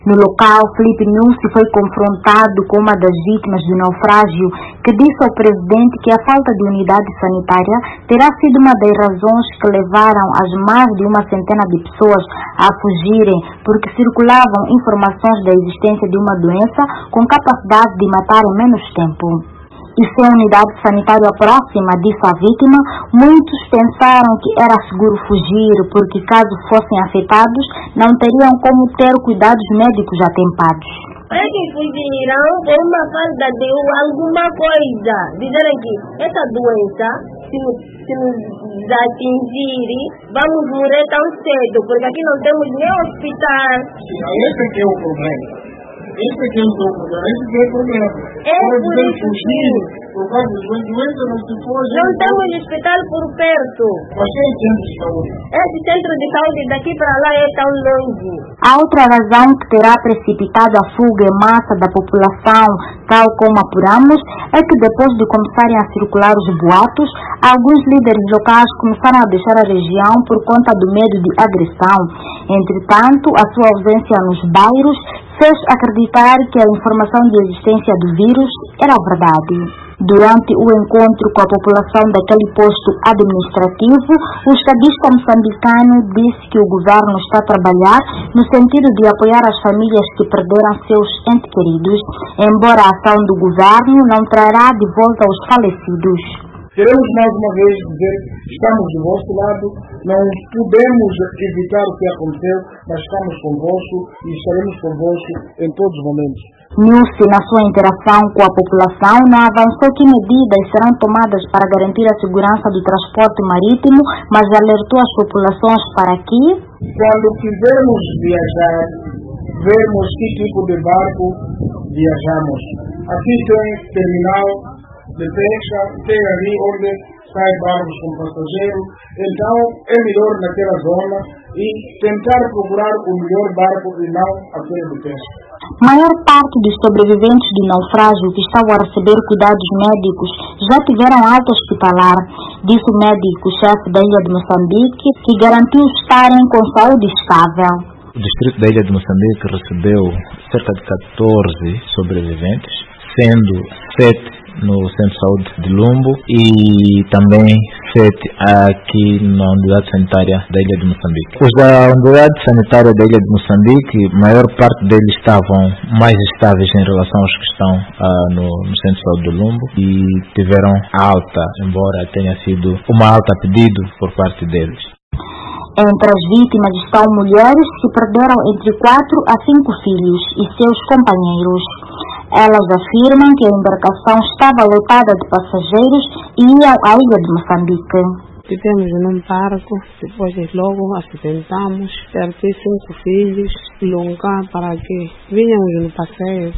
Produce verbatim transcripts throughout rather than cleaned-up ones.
No local, Filipe Nyusi foi confrontado com uma das vítimas do naufrágio, que disse ao presidente que a falta de unidade sanitária terá sido uma das razões que levaram as mais de uma centena de pessoas a fugirem, porque circulavam informações da existência de uma doença com capacidade de matar em menos tempo. E sem unidade sanitária próxima, disse a vítima, muitos pensaram que era seguro fugir, porque caso fossem afetados, não teriam como ter cuidados médicos atempados. É que fugiram por uma falta de alguma coisa. Dizerem que essa doença, se nos, se nos atingir, vamos morrer tão cedo, porque aqui não temos nem hospital. Esse aqui é o problema. Esse aqui é o problema. Esse é o problema. É por isso fugir, por causa das doenças não se foge. Não temos hospital por perto. Mas é o centro de saúde. Esse centro de saúde daqui para lá é tão longe. A outra razão que terá precipitado a fuga em massa da população, tal como apuramos, é que depois de começarem a circular os boatos, alguns líderes locais começaram a deixar a região por conta do medo de agressão. Entretanto, a sua ausência nos bairros fez acreditar que a informação de existência do vírus era verdade. Durante o encontro com a população daquele posto administrativo, o estadista moçambicano disse que o governo está a trabalhar no sentido de apoiar as famílias que perderam seus entes queridos, embora a ação do governo não trará de volta os falecidos. Queremos mais uma vez dizer que estamos do vosso lado, não podemos evitar o que aconteceu, mas estamos convosco e estaremos convosco em todos os momentos. Nyusi, na sua interação com a população, não avançou que medidas serão tomadas para garantir a segurança do transporte marítimo, mas alertou as populações para que, quando quisermos viajar, vermos que tipo de barco viajamos. Aqui tem terminal de pesca, tem ali onde sai barcos com passageiros, então é melhor naquela zona e tentar procurar o melhor barco e não aquele de pesca. Maior parte dos sobreviventes do naufrágio que estavam a receber cuidados médicos já tiveram alta hospitalar, disse o médico-chefe da ilha de Moçambique, que garantiu estarem com saúde estável. O distrito da ilha de Moçambique recebeu cerca de catorze sobreviventes, sendo sete no Centro de Saúde de Lumbo e também sete aqui na Unidade Sanitária da Ilha de Moçambique. Os da Unidade Sanitária da Ilha de Moçambique, a maior parte deles estavam mais estáveis em relação aos que estão ah, no, no Centro de Saúde de Lumbo e tiveram alta, embora tenha sido uma alta a pedido por parte deles. Entre as vítimas estão mulheres que perderam entre quatro a cinco filhos e seus companheiros. Elas afirmam que a embarcação estava lotada de passageiros e iam à ilha de Moçambique. Estivemos num barco, depois logo acidentamos, perdi cinco filhos, longa para que vinhamos no passeio.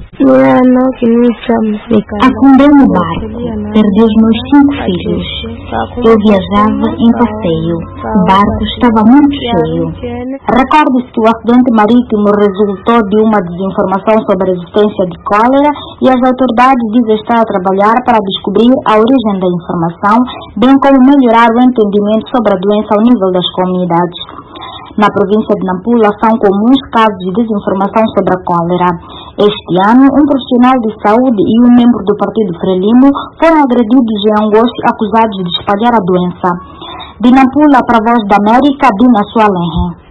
Afundei no barco, perdi os meus cinco filhos. Eu viajava em passeio, o barco estava muito cheio. Recorde-se que o acidente marítimo resultou de uma desinformação sobre a existência de cólera e as autoridades dizem estar a trabalhar para descobrir a origem da informação, bem como melhorar o entendimento sobre a doença ao nível das comunidades. Na província de Nampula são comuns casos de desinformação sobre a cólera. Este ano, um profissional de saúde e um membro do partido Frelimo foram agredidos em Angoche acusados de espalhar a doença. De Nampula para a Voz da América, Dina Sualenhe.